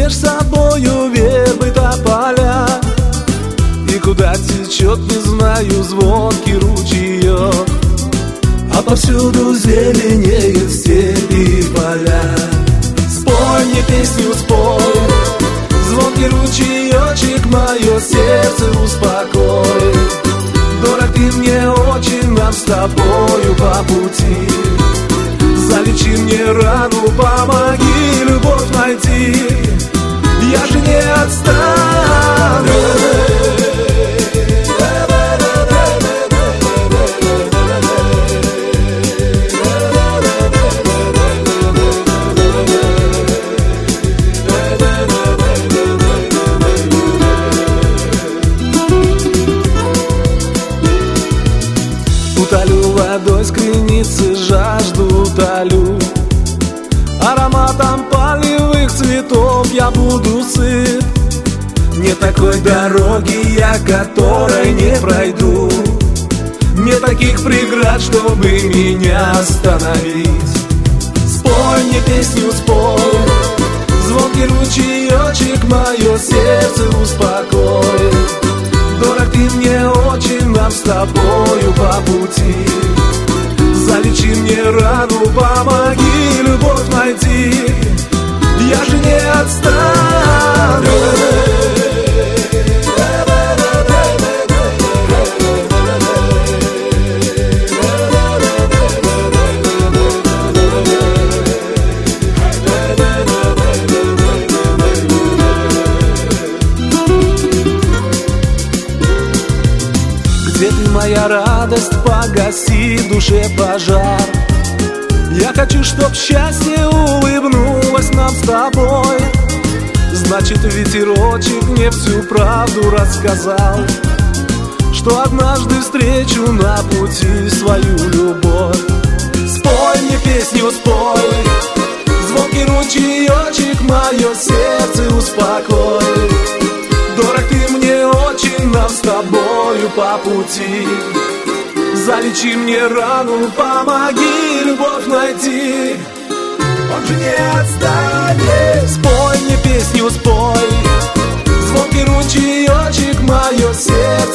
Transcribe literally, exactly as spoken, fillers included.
меж собою вербы тополя, и куда течет, не знаю, звонкий ручеек, а повсюду зеленеют степи и поля. Спой мне песню, спой, звонкий ручеечек мое сердце успокой. Дорог ты мне очень, нам с тобою по пути. Залечи мне рану, помоги любовь найти. Я же не отстану. Утолю водой с креницы жажду, утолю ароматом полевых цветов я буду сыт. Нет такой дороги я, которой не пройду, нет таких преград, чтобы меня остановить. Спой мне песню, спой, звонкий ручеечек мое сердце успокой. Дорог ты мне очень, нам с тобою по пути. Залечи мне рану, помоги любовь найти. Я же не отстану. Где ты, моя радость, погаси в душе пожар. Я хочу, чтоб счастье улыбнулось нам с тобой. Значит, ветерочек мне всю правду рассказал, что однажды встречу на пути свою любовь. Спой мне песню, спой, звонкий ручеечек мое сердце успокой. Дорог ты мне очень, нам с тобою по пути. Залечи мне рану, помоги любовь найти. Он же не отстанет. Спой мне песню, спой, звонкий ручеечек мое сердце